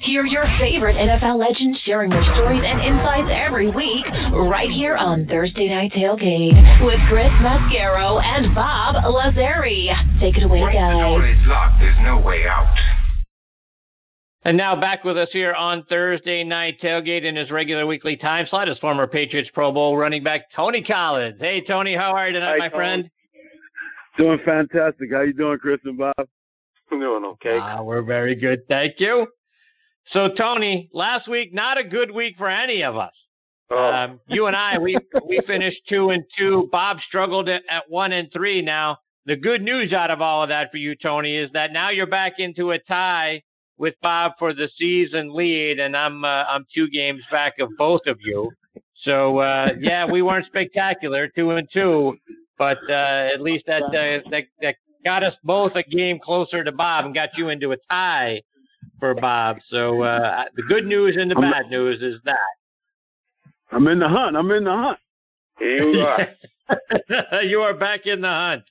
Hear your favorite NFL legends sharing their stories and insights every week right here on Thursday Night Tailgate with Chris Mascaro and Bob Lazari. Take it away, Once guys. the door is locked, there's no way out. And now back with us here on Thursday Night Tailgate in his regular weekly time slot is former Patriots Pro Bowl running back Tony Collins. Hey, Tony, how are you tonight, my friend? Doing fantastic. How you doing, Chris and Bob? I'm doing okay. We're very good, thank you. So, Tony, last week, not a good week for any of us. You and I, we finished 2-2. Bob struggled at 1-3. Now, the good news out of all of that for you, Tony, is that now you're back into a tie with Bob for the season lead, and I'm 2 games back of both of you. So, yeah, we weren't spectacular, 2-2, but at least that got us both a game closer to Bob and got you into a tie for Bob. So the good news and the bad news is that. I'm in the hunt. Here you are. You are back in the hunt.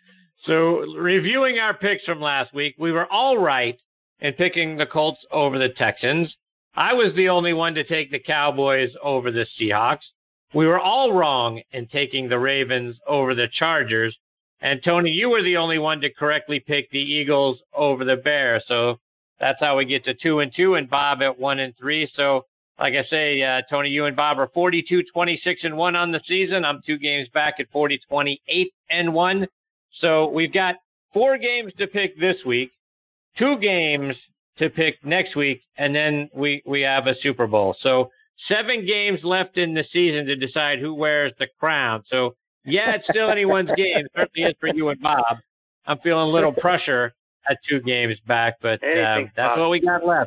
So reviewing our picks from last week, we were all right in picking the Colts over the Texans. I was the only one to take the Cowboys over the Seahawks. We were all wrong in taking the Ravens over the Chargers. And Tony, you were the only one to correctly pick the Eagles over the Bears. So that's how we get to 2-2 and Bob at 1-3. So like I say, Tony, you and Bob are 42-26-1 on the season. I'm 2 games back at 40-28-1. So we've got 4 games to pick this week, 2 games to pick next week, and then we have a Super Bowl. So 7 games left in the season to decide who wears the crown. So yeah, it's still anyone's game. Certainly is for you and Bob. I'm feeling a little pressure at 2 games back, but that's what we got left.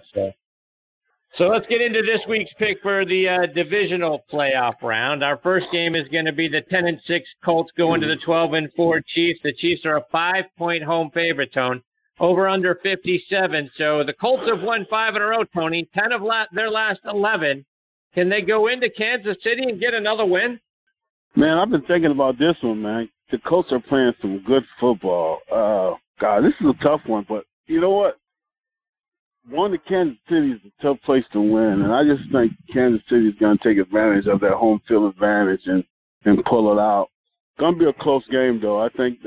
So let's get into this week's pick for the divisional playoff round. Our first game is going to be the 10-6 Colts going to the 12-4 Chiefs. The Chiefs are a 5-point home favorite, Tone. Over under 57. So the Colts have won 5 in a row, Tony. 10 of their last 11. Can they go into Kansas City and get another win? Man, I've been thinking about this one, man. The Colts are playing some good football. God, this is a tough one, but you know what? One to Kansas City is a tough place to win, and I just think Kansas City is going to take advantage of that home field advantage and pull it out. Going to be a close game, though. I think,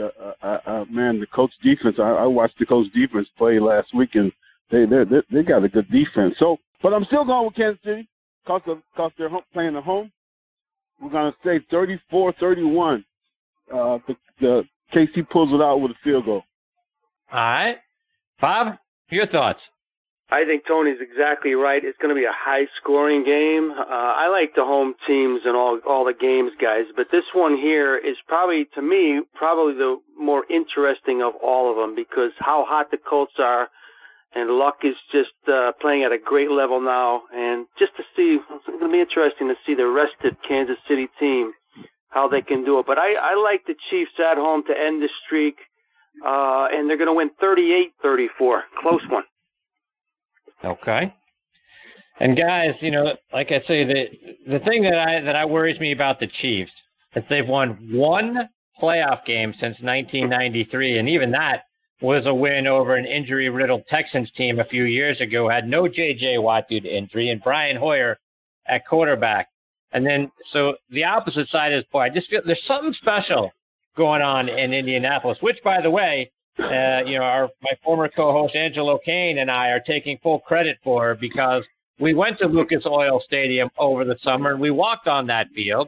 the Colts defense. I watched the Colts defense play last week, and they got a good defense. So, but I'm still going with Kansas City because they're playing at home. We're going to say 34-31. The KC pulls it out with a field goal. All right. Bob, your thoughts? I think Tony's exactly right. It's going to be a high-scoring game. I like the home teams and all the games, guys, but this one here is probably, to me, the more interesting of all of them because how hot the Colts are, and Luck is just playing at a great level now. And just to see, it's going to be interesting to see the rested Kansas City team, how they can do it. But I like the Chiefs at home to end the streak, and they're going to win 38-34. Close one. Okay. And guys, like I say, the thing that worries me about the Chiefs is they've won 1 playoff game since 1993, and even that was a win over an injury-riddled Texans team a few years ago, had no J.J. Watt due to injury, and Brian Hoyer at quarterback. And then, so the opposite side is, boy, I just feel there's something special going on in Indianapolis, which, by the way, my former co-host Angelo Kane and I are taking full credit for because we went to Lucas Oil Stadium over the summer and we walked on that field,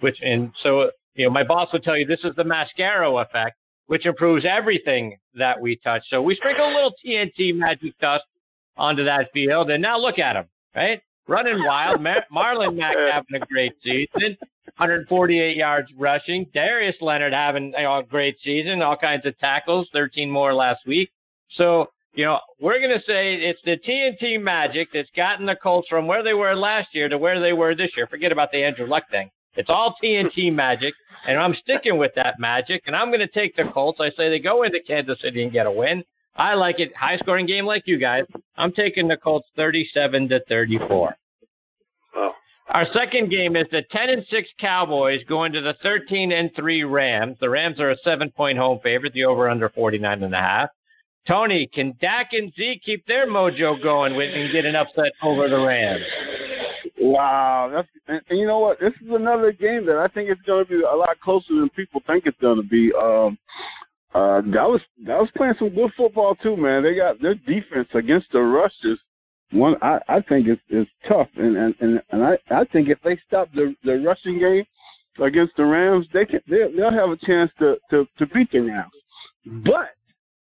my boss would tell you this is the Mascaro effect, which improves everything that we touch. So we sprinkle a little TNT magic dust onto that field, and now look at him, right? Running wild. Marlon Mack having a great season, 148 yards rushing. Darius Leonard having a great season, all kinds of tackles, 13 more last week. So, we're going to say it's the TNT magic that's gotten the Colts from where they were last year to where they were this year. Forget about the Andrew Luck thing. It's all TNT magic, and I'm sticking with that magic, and I'm going to take the Colts. I say they go into Kansas City and get a win. I like it. High-scoring game like you guys. I'm taking the Colts 37-34. Oh. Our second game is the 10-6 Cowboys going to the 13-3 Rams. The Rams are a 7-point home favorite. The over-under 49.5. Tony, can Dak and Zeke keep their mojo going and get an upset over the Rams? Wow, and you know what? This is another game that I think it's going to be a lot closer than people think it's going to be. Dallas playing some good football too, man. They got their defense against the rushers. One, I think is tough, and I think if they stop the rushing game against the Rams, they'll have a chance to beat the Rams. But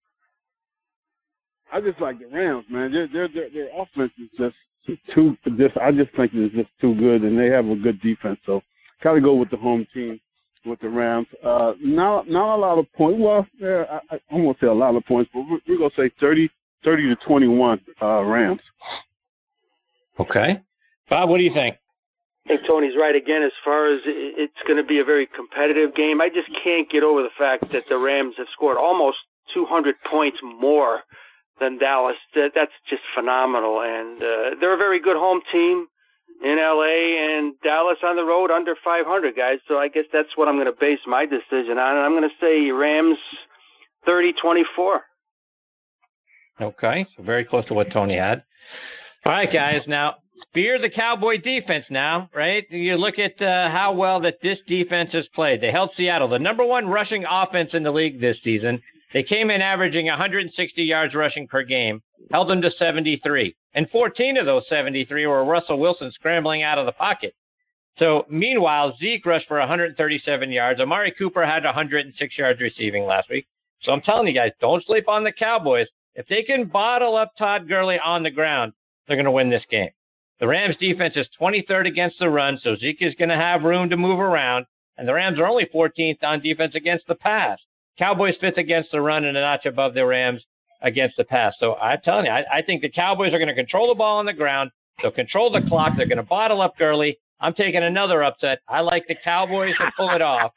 I just like the Rams, man. Their offense is just I just think it's just too good, and they have a good defense. So, gotta go with the home team, with the Rams. Not a lot of points. Well, I won't say a lot of points, but we're gonna say 30-21 Rams. Okay, Bob, what do you think? I think Tony's right again. As far as it's going to be a very competitive game, I just can't get over the fact that the Rams have scored almost 200 points more than Dallas. That's just phenomenal. And they're a very good home team in L.A. and Dallas on the road under 500, guys. So I guess that's what I'm going to base my decision on. And I'm going to say Rams 30-24. Okay, so very close to what Tony had. All right, guys. Now, fear the Cowboy defense now, right? You look at how well that this defense has played. They held Seattle, the number one rushing offense in the league this season. They came in averaging 160 yards rushing per game, held them to 73. And 14 of those 73 were Russell Wilson scrambling out of the pocket. So, meanwhile, Zeke rushed for 137 yards. Amari Cooper had 106 yards receiving last week. So I'm telling you guys, don't sleep on the Cowboys. If they can bottle up Todd Gurley on the ground, they're going to win this game. The Rams defense is 23rd against the run, so Zeke is going to have room to move around. And the Rams are only 14th on defense against the pass. Cowboys 5th against the run and a notch above the Rams against the pass. So I'm telling you, I think the Cowboys are going to control the ball on the ground. They'll control the clock. They're going to bottle up Gurley. I'm taking another upset. I like the Cowboys to pull it off.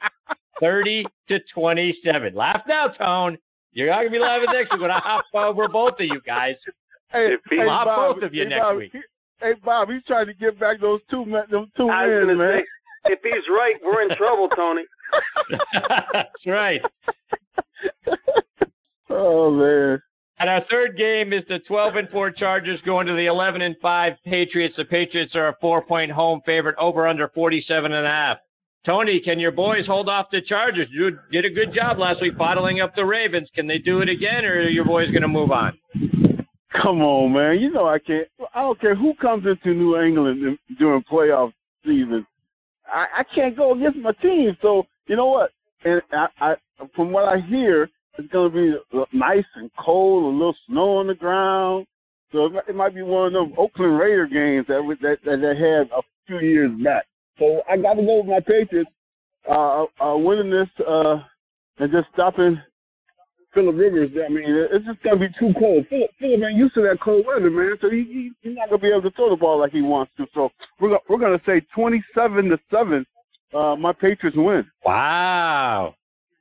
30-27. Laugh now, Tone. You're not going to be laughing next week when I hop over both of you guys. Hey, I'll hop Bob, both of you next week. Hey, Bob, he's trying to get back those two wins, man. Say, if he's right, we're in trouble, Tony. That's right. Oh, man. And our third game is the 12-4 Chargers going to the 11-5 Patriots. The Patriots are a 4-point home favorite, over under 47.5. Tony, can your boys hold off the Chargers? You did a good job last week bottling up the Ravens. Can they do it again, or are your boys going to move on? Come on, man. You know I can't. I don't care who comes into New England during playoff season. I can't go against my team. So, you know what? And I from what I hear, it's going to be nice and cold, a little snow on the ground. So it might be one of those Oakland Raider games that they had a few years back. So I got to go with my Patriots winning this and just stopping Phillip Rivers. I mean, it's just going to be too cold. Phillip ain't used to that cold weather, man. So he's not going to be able to throw the ball like he wants to. So we're going to say 27-7. My Patriots win. Wow,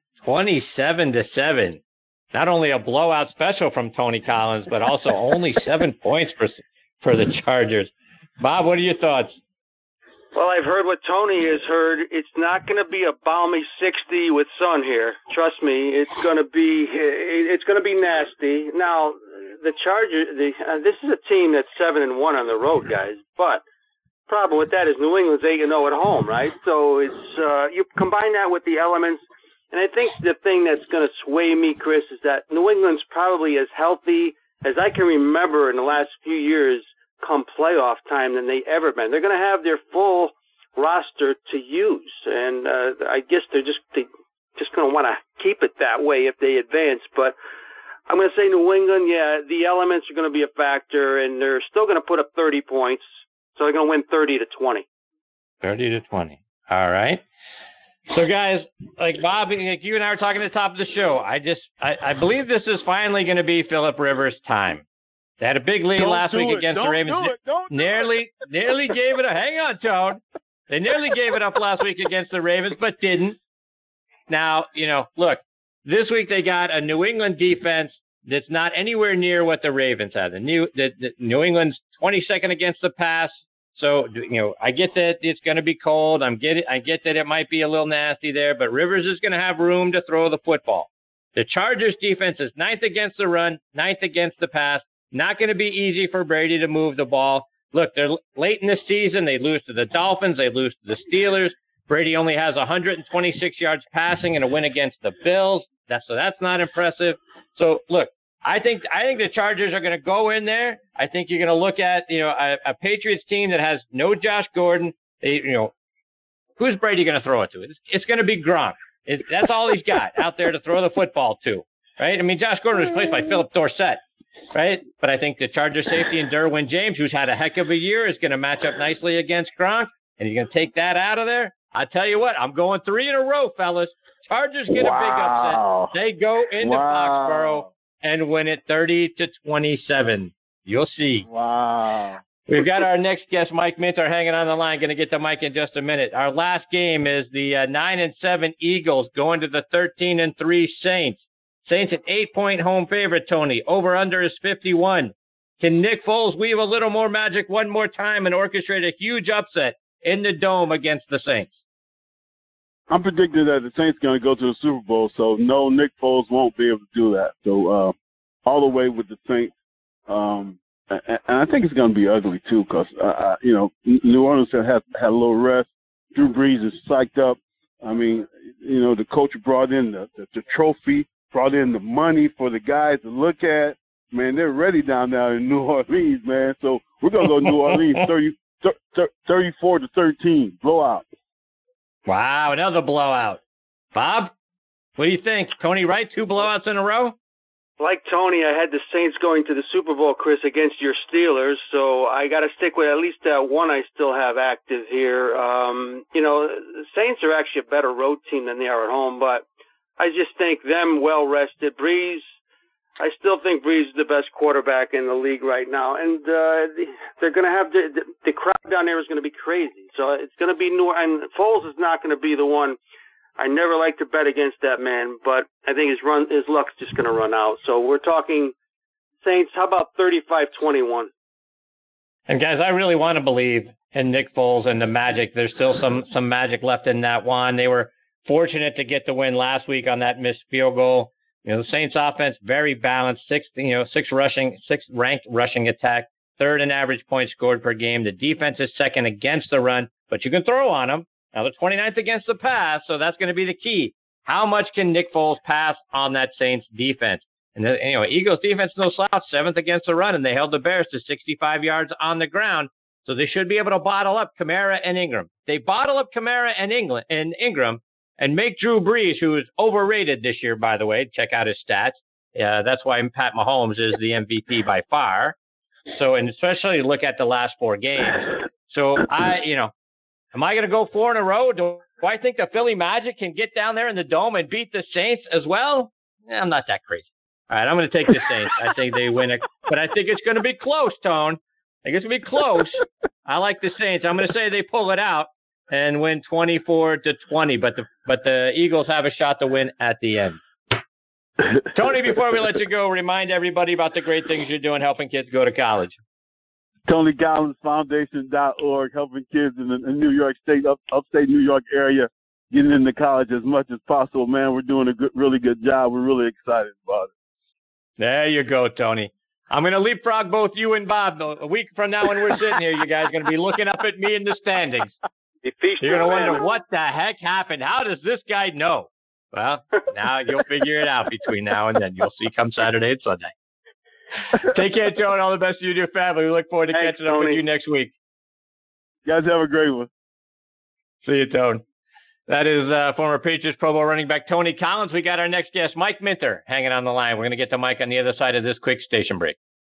27-7. Not only a blowout special from Tony Collins, but also only 7 points for the Chargers. Bob, what are your thoughts? Well, I've heard what Tony has heard. It's not going to be a balmy 60 with sun here. Trust me, it's going to be nasty. Now, the Chargers. This is a team that's 7-1 on the road, guys. But problem with that is New England's 8-0 at home, right? So it's you combine that with the elements, and I think the thing that's going to sway me, Chris, is that New England's probably as healthy as I can remember in the last few years come playoff time than they ever been. They're going to have their full roster to use, and I guess they're just going to want to keep it that way if they advance. But I'm going to say New England, yeah, the elements are going to be a factor, and they're still going to put up 30 points, so they're going to win 30-20. 30-20. All right. So, guys, like Bob, like you and I were talking at the top of the show, I believe this is finally going to be Phillip Rivers' time. They had a big lead last week against the Ravens. Nearly gave it up. Hang on, Tone. They nearly gave it up last week against the Ravens, but didn't. Now, look, this week they got a New England defense that's not anywhere near what the Ravens had. The New England's 22nd against the pass. So, I get that it's going to be cold. I get that it might be a little nasty there, but Rivers is going to have room to throw the football. The Chargers defense is 9th against the run, 9th against the pass. Not going to be easy for Brady to move the ball. Look, they're late in the season. They lose to the Dolphins. They lose to the Steelers. Brady only has 126 yards passing in a win against the Bills. So that's not impressive. So, look, I think the Chargers are going to go in there. I think you're going to look at, a Patriots team that has no Josh Gordon. Who's Brady going to throw it to? It's going to be Gronk. That's all he's got out there to throw the football to, right? I mean, Josh Gordon was replaced by Philip Dorsett, right? But I think the Chargers safety and Derwin James, who's had a heck of a year, is going to match up nicely against Gronk, and he's going to take that out of there. I tell you what, I'm going 3 in a row, fellas. Chargers get a big upset. They go into Foxborough and win it 30-27. You'll see. Wow. We've got our next guest, Mike Minter, hanging on the line. Going to get to Mike in just a minute. Our last game is the 9-7 Eagles going to the 13-3 Saints. Saints an 8-point home favorite, Tony. Over-under is 51. Can Nick Foles weave a little more magic one more time and orchestrate a huge upset in the Dome against the Saints? I'm predicting that the Saints going to go to the Super Bowl, so no, Nick Foles won't be able to do that. So all the way with the Saints. And I think it's going to be ugly, too, because, New Orleans had a little rest. Drew Brees is psyched up. I mean, the coach brought in the trophy, brought in the money for the guys to look at. Man, they're ready down there in New Orleans, man. So we're going to go New Orleans 34-13, blowout. Wow, another blowout. Bob, what do you think? Tony Wright, 2 blowouts in a row? Like Tony, I had the Saints going to the Super Bowl, Chris, against your Steelers, so I got to stick with at least that one I still have active here. The Saints are actually a better road team than they are at home, but I just think them well-rested. Breeze, I still think Breeze is the best quarterback in the league right now, and they're going to have the crowd down there is going to be crazy. So it's going to be and Foles is not going to be the one. I never like to bet against that man, but I think his luck's just going to run out. So we're talking Saints. How about 35-21? And guys, I really want to believe in Nick Foles and the magic. There's still some magic left in that one. They were fortunate to get the win last week on that missed field goal. The Saints offense very balanced, sixth ranked rushing attack, 3rd in average points scored per game. The defense is 2nd against the run, but you can throw on them. Now they're 29th against the pass, so that's going to be the key. How much can Nick Foles pass on that Saints defense? And Eagles defense no slouch, 7th against the run, and they held the Bears to 65 yards on the ground, so they should be able to bottle up Kamara and Ingram. They bottle up Kamara and Ingram and make Drew Brees, who is overrated this year, by the way. Check out his stats. That's why Pat Mahomes is the MVP by far. So, and especially look at the last 4 games. So am I going to go 4 in a row? Do I think the Philly Magic can get down there in the Dome and beat the Saints as well? I'm not that crazy. All right, I'm going to take the Saints. I think they win it, but I think it's going to be close, Tone. I think it's going to be close. I like the Saints. I'm going to say they pull it out and win 24-20, but the Eagles have a shot to win at the end. Tony, before we let you go, remind everybody about the great things you're doing helping kids go to college. TonyGollinsFoundation.org, helping kids in the New York State, upstate New York area, getting into college as much as possible. Man, we're doing a really good job. We're really excited about it. There you go, Tony. I'm going to leapfrog both you and Bob. A week from now when we're sitting here, you guys are going to be looking up at me in the standings. You're going to wonder, what the heck happened? How does this guy know? Well, now you'll figure it out between now and then. You'll see come Saturday and Sunday. Take care, Tone. All the best to you and your family. We look forward to catching up with you next week. You guys have a great one. See you, Tone. That is former Patriots Pro Bowl running back Tony Collins. We got our next guest, Mike Minter, hanging on the line. We're going to get to Mike on the other side of this quick station break.